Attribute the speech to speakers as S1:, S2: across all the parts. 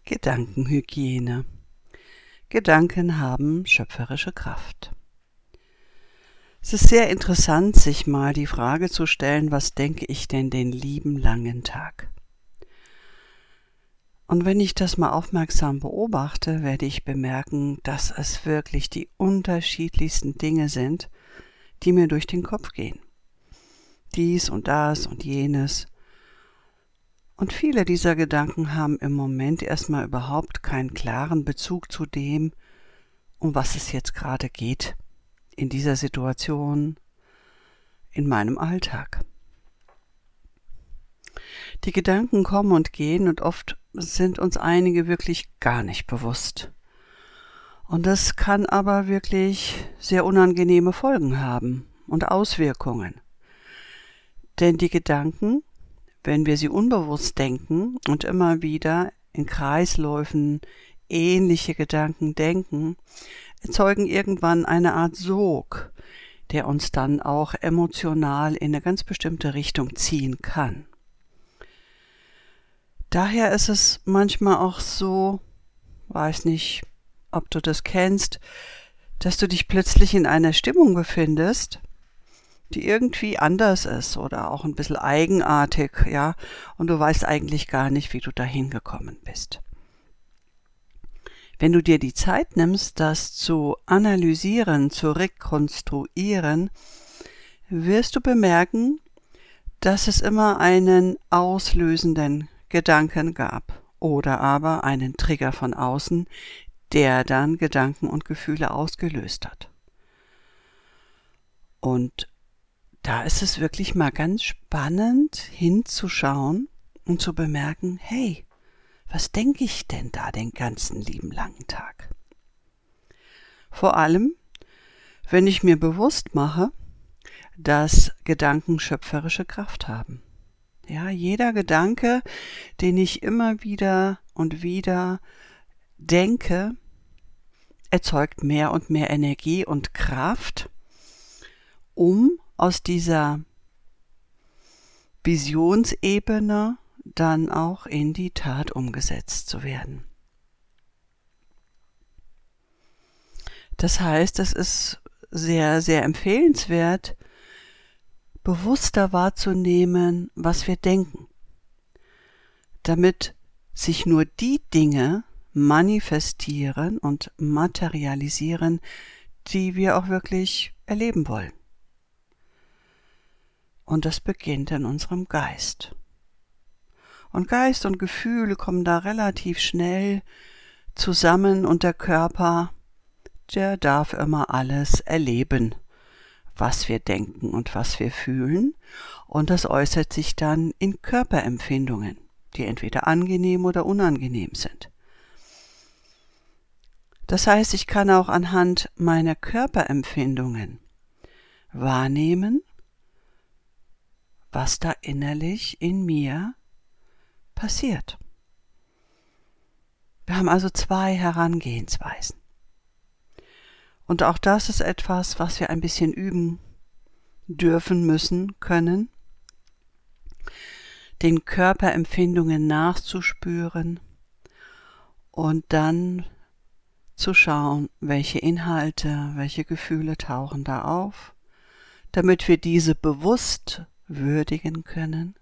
S1: Gedankenhygiene. Gedanken haben schöpferische Kraft. Es ist sehr interessant, sich mal die Frage zu stellen, was denke ich denn den lieben langen Tag? Und wenn ich das mal aufmerksam beobachte, werde ich bemerken, dass es wirklich die unterschiedlichsten Dinge sind, die mir durch den Kopf gehen. Dies und das und jenes. Und viele dieser Gedanken haben im Moment erstmal überhaupt keinen klaren Bezug zu dem, um was es jetzt gerade geht, in dieser Situation, in meinem Alltag. Die Gedanken kommen und gehen und oft sind uns einige wirklich gar nicht bewusst. Und das kann aber wirklich sehr unangenehme Folgen haben und Auswirkungen. Denn die Gedanken, wenn wir sie unbewusst denken und immer wieder in Kreisläufen ähnliche Gedanken denken, erzeugen irgendwann eine Art Sog, der uns dann auch emotional in eine ganz bestimmte Richtung ziehen kann. Daher ist es manchmal auch so, weiß nicht, ob du das kennst, dass du dich plötzlich in einer Stimmung befindest, die irgendwie anders ist oder auch ein bisschen eigenartig, ja, und du weißt eigentlich gar nicht, wie du dahin gekommen bist. Wenn du dir die Zeit nimmst, das zu analysieren, zu rekonstruieren, wirst du bemerken, dass es immer einen auslösenden Gedanken gab oder aber einen Trigger von außen, der dann Gedanken und Gefühle ausgelöst hat. Und da ist es wirklich mal ganz spannend hinzuschauen und zu bemerken, hey, was denke ich denn da den ganzen lieben langen Tag? Vor allem, wenn ich mir bewusst mache, dass Gedanken schöpferische Kraft haben. Ja, jeder Gedanke, den ich immer wieder und wieder denke, erzeugt mehr und mehr Energie und Kraft, um aus dieser Visionsebene dann auch in die Tat umgesetzt zu werden. Das heißt, es ist sehr, sehr empfehlenswert, bewusster wahrzunehmen, was wir denken, damit sich nur die Dinge manifestieren und materialisieren, die wir auch wirklich erleben wollen. Und das beginnt in unserem Geist. Und Geist und Gefühle kommen da relativ schnell zusammen und der Körper, der darf immer alles erleben, was wir denken und was wir fühlen. Und das äußert sich dann in Körperempfindungen, die entweder angenehm oder unangenehm sind. Das heißt, ich kann auch anhand meiner Körperempfindungen wahrnehmen, was da innerlich in mir passiert. Wir haben also zwei Herangehensweisen. Und auch das ist etwas, was wir ein bisschen üben dürfen, müssen, können, den Körperempfindungen nachzuspüren und dann zu schauen, welche Inhalte, welche Gefühle tauchen da auf, damit wir diese bewusst würdigen können.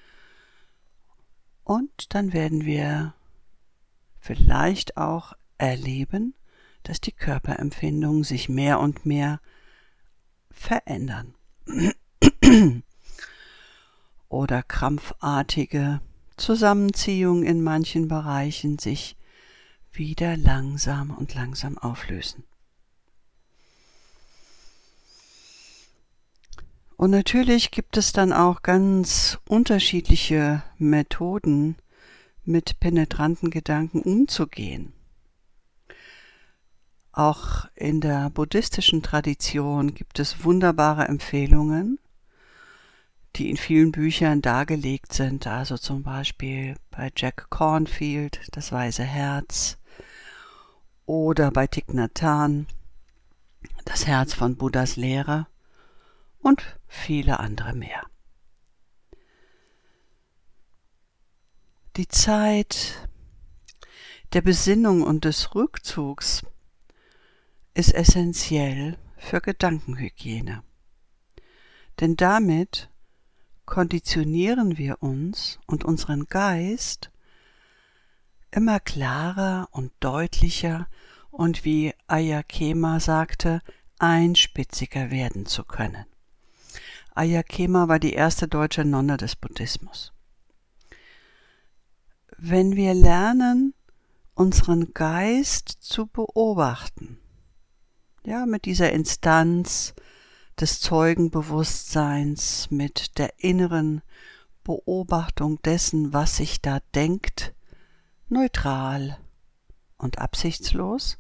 S1: Und dann werden wir vielleicht auch erleben, dass die Körperempfindungen sich mehr und mehr verändern. Oder krampfartige Zusammenziehungen in manchen Bereichen sich wieder langsam und langsam auflösen. Und natürlich gibt es dann auch ganz unterschiedliche Methoden, mit penetranten Gedanken umzugehen. Auch in der buddhistischen Tradition gibt es wunderbare Empfehlungen, die in vielen Büchern dargelegt sind, also zum Beispiel bei Jack Cornfield, Das Weise Herz, oder bei Thich Nhat Hanh, Das Herz von Buddhas Lehre und viele andere mehr. Die Zeit der Besinnung und des Rückzugs ist essentiell für Gedankenhygiene. Denn damit konditionieren wir uns und unseren Geist immer klarer und deutlicher und wie Ayya Khema sagte, einspitziger werden zu können. Ayya Khema war die erste deutsche Nonne des Buddhismus. Wenn wir lernen, unseren Geist zu beobachten, ja, mit dieser Instanz des Zeugenbewusstseins, mit der inneren Beobachtung dessen, was sich da denkt, neutral und absichtslos,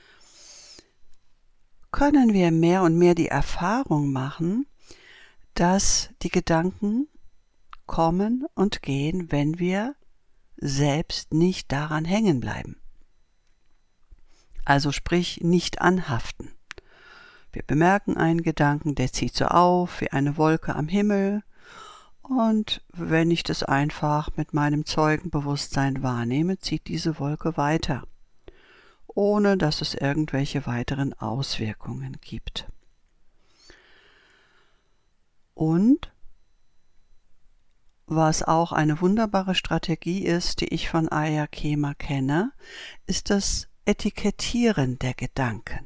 S1: können wir mehr und mehr die Erfahrung machen, dass die Gedanken kommen und gehen, wenn wir selbst nicht daran hängen bleiben. Also sprich, nicht anhaften. Wir bemerken einen Gedanken, der zieht so auf wie eine Wolke am Himmel, und wenn ich das einfach mit meinem Zeugenbewusstsein wahrnehme, zieht diese Wolke weiter, ohne dass es irgendwelche weiteren Auswirkungen gibt. Und was auch eine wunderbare Strategie ist, die ich von Ayya Khema kenne, ist das Etikettieren der Gedanken.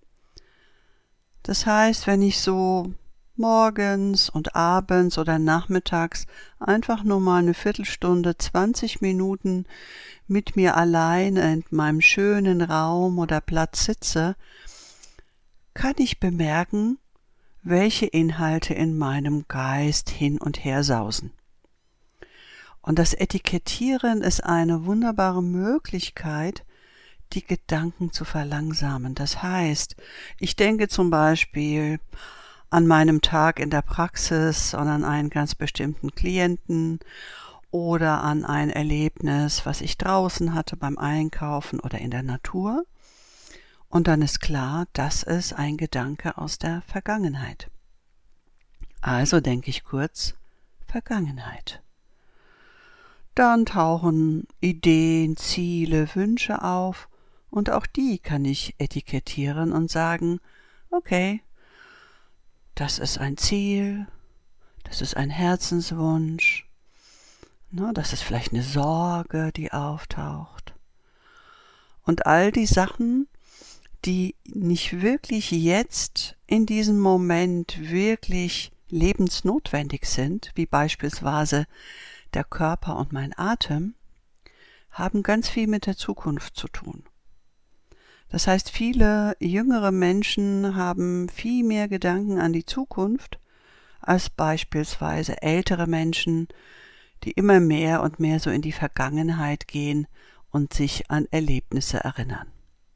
S1: Das heißt, wenn ich so morgens und abends oder nachmittags einfach nur mal eine Viertelstunde, 20 Minuten mit mir allein in meinem schönen Raum oder Platz sitze, kann ich bemerken, welche Inhalte in meinem Geist hin und her sausen. Und das Etikettieren ist eine wunderbare Möglichkeit, die Gedanken zu verlangsamen. Das heißt, ich denke zum Beispiel an meinem Tag in der Praxis und an einen ganz bestimmten Klienten oder an ein Erlebnis, was ich draußen hatte beim Einkaufen oder in der Natur. Und dann ist klar, das ist ein Gedanke aus der Vergangenheit. Also denke ich kurz, Vergangenheit. Dann tauchen Ideen, Ziele, Wünsche auf und auch die kann ich etikettieren und sagen, okay, das ist ein Ziel, das ist ein Herzenswunsch, das ist vielleicht eine Sorge, die auftaucht. Und all die Sachen, die nicht wirklich jetzt in diesem Moment wirklich lebensnotwendig sind, wie beispielsweise der Körper und mein Atem, haben ganz viel mit der Zukunft zu tun. Das heißt, viele jüngere Menschen haben viel mehr Gedanken an die Zukunft als beispielsweise ältere Menschen, die immer mehr und mehr so in die Vergangenheit gehen und sich an Erlebnisse erinnern.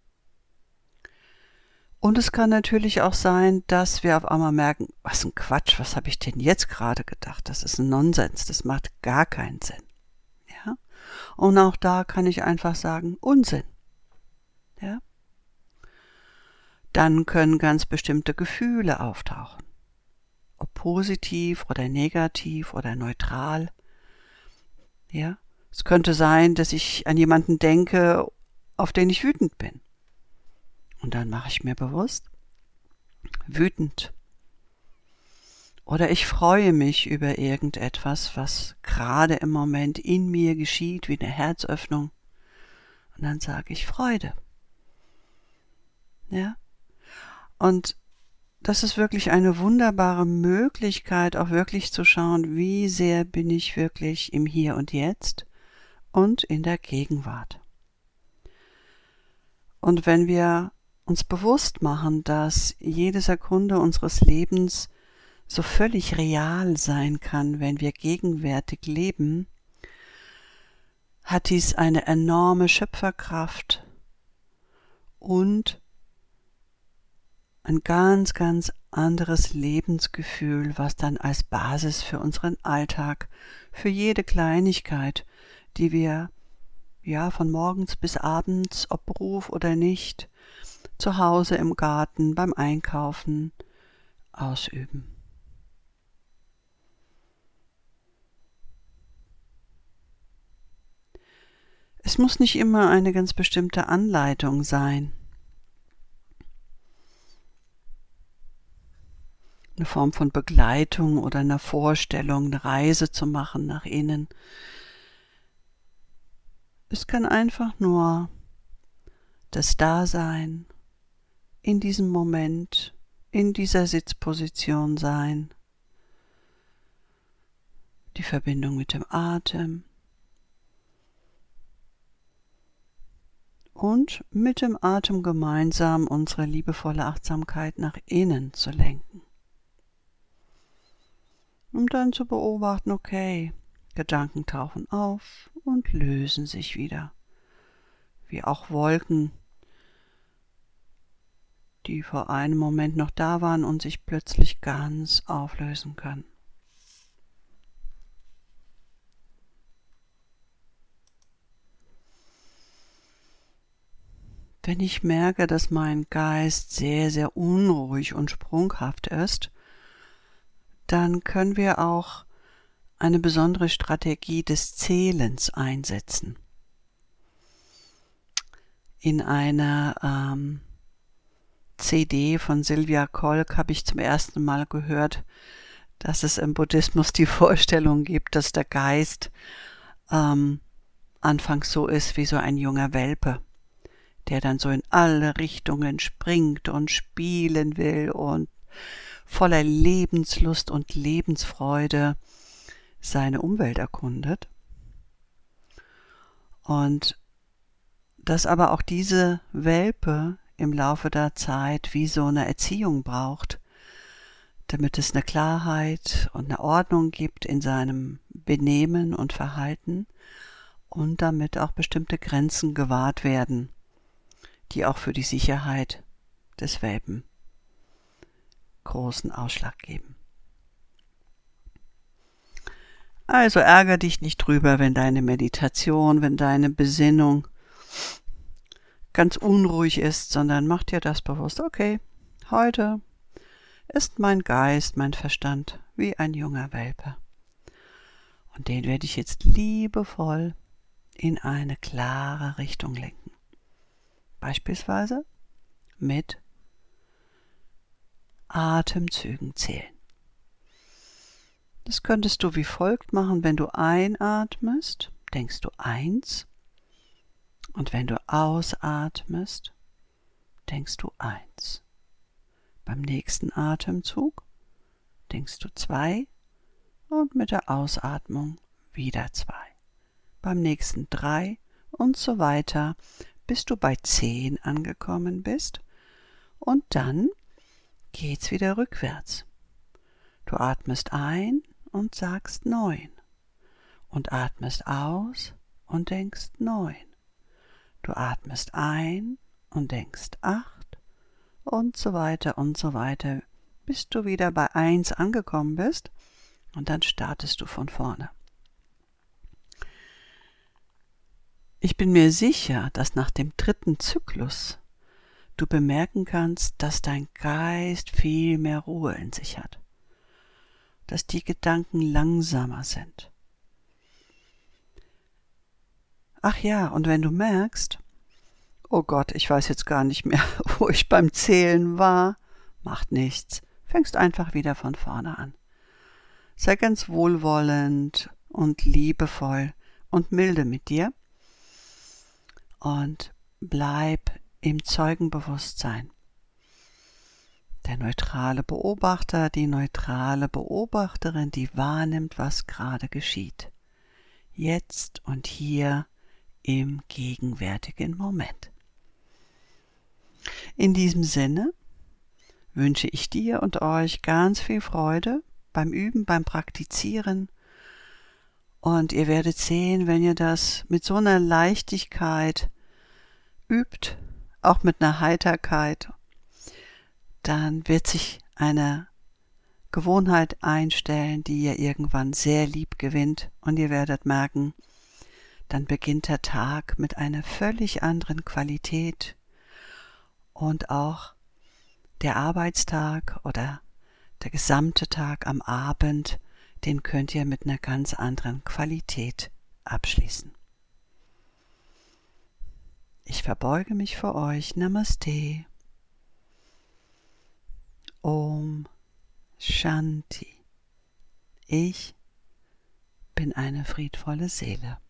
S1: Und es kann natürlich auch sein, dass wir auf einmal merken, was ein Quatsch, was habe ich denn jetzt gerade gedacht? Das ist ein Nonsens, das macht gar keinen Sinn. Ja? Und auch da kann ich einfach sagen, Unsinn. Ja? Dann können ganz bestimmte Gefühle auftauchen. Ob positiv oder negativ oder neutral. Ja? Es könnte sein, dass ich an jemanden denke, auf den ich wütend bin. Und dann mache ich mir bewusst, wütend. Oder ich freue mich über irgendetwas, was gerade im Moment in mir geschieht, wie eine Herzöffnung. Und dann sage ich Freude. Ja? Und das ist wirklich eine wunderbare Möglichkeit, auch wirklich zu schauen, wie sehr bin ich wirklich im Hier und Jetzt und in der Gegenwart. Und wenn wir uns bewusst machen, dass jede Sekunde unseres Lebens so völlig real sein kann, wenn wir gegenwärtig leben, hat dies eine enorme Schöpferkraft und ein ganz, ganz anderes Lebensgefühl, was dann als Basis für unseren Alltag, für jede Kleinigkeit, die wir von morgens bis abends, ob Beruf oder nicht, zu Hause im Garten, beim Einkaufen ausüben. Es muss nicht immer eine ganz bestimmte Anleitung sein. Eine Form von Begleitung oder einer Vorstellung, eine Reise zu machen nach innen. Es kann einfach nur das Dasein in diesem Moment, in dieser Sitzposition sein, die Verbindung mit dem Atem und mit dem Atem gemeinsam unsere liebevolle Achtsamkeit nach innen zu lenken. Um dann zu beobachten, okay, Gedanken tauchen auf und lösen sich wieder, wie auch Wolken, die vor einem Moment noch da waren und sich plötzlich ganz auflösen können. Wenn ich merke, dass mein Geist sehr, sehr unruhig und sprunghaft ist, dann können wir auch eine besondere Strategie des Zählens einsetzen. In einer CD von Sylvia Kolk habe ich zum ersten Mal gehört, dass es im Buddhismus die Vorstellung gibt, dass der Geist anfangs so ist wie so ein junger Welpe, der dann so in alle Richtungen springt und spielen will und voller Lebenslust und Lebensfreude seine Umwelt erkundet. Und dass aber auch diese Welpe im Laufe der Zeit wie so eine Erziehung braucht, damit es eine Klarheit und eine Ordnung gibt in seinem Benehmen und Verhalten und damit auch bestimmte Grenzen gewahrt werden, die auch für die Sicherheit des Welpen großen Ausschlag geben. Also ärgere dich nicht drüber, wenn deine Meditation, wenn deine Besinnung ganz unruhig ist, sondern mach dir das bewusst, okay, heute ist mein Geist, mein Verstand wie ein junger Welpe. Und den werde ich jetzt liebevoll in eine klare Richtung lenken. Beispielsweise mit Atemzügen zählen. Das könntest du wie folgt machen: Wenn du einatmest, denkst du 1, und wenn du ausatmest, denkst du 1. Beim nächsten Atemzug denkst du 2 und mit der Ausatmung wieder 2. Beim nächsten 3 und so weiter, bis du bei 10 angekommen bist, und dann geht's wieder rückwärts. Du atmest ein und sagst 9 und atmest aus und denkst 9. Du atmest ein und denkst 8 und so weiter, bis du wieder bei 1 angekommen bist, und dann startest du von vorne. Ich bin mir sicher, dass nach dem 3. Zyklus du bemerken kannst, dass dein Geist viel mehr Ruhe in sich hat, dass die Gedanken langsamer sind. Ach ja, und wenn du merkst, oh Gott, ich weiß jetzt gar nicht mehr, wo ich beim Zählen war, macht nichts, fängst einfach wieder von vorne an. Sei ganz wohlwollend und liebevoll und milde mit dir und bleib im Zeugenbewusstsein. Der neutrale Beobachter, die neutrale Beobachterin, die wahrnimmt, was gerade geschieht. Jetzt und hier im gegenwärtigen Moment. In diesem Sinne wünsche ich dir und euch ganz viel Freude beim Üben, beim Praktizieren. Und ihr werdet sehen, wenn ihr das mit so einer Leichtigkeit übt, auch mit einer Heiterkeit, dann wird sich eine Gewohnheit einstellen, die ihr irgendwann sehr lieb gewinnt, und ihr werdet merken, dann beginnt der Tag mit einer völlig anderen Qualität, und auch der Arbeitstag oder der gesamte Tag am Abend, den könnt ihr mit einer ganz anderen Qualität abschließen. verbeuge mich vor euch. Namaste. Om Shanti. Ich bin eine friedvolle Seele.